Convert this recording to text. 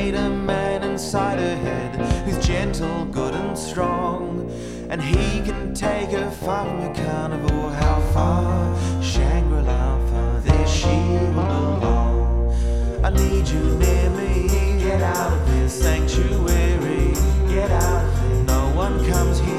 made a man inside her head who's gentle, good and strong, and he can take her far from a carnival. How far? Shangri-La, far there she will belong. I need you near me, get out of this sanctuary, get out of it. No one comes here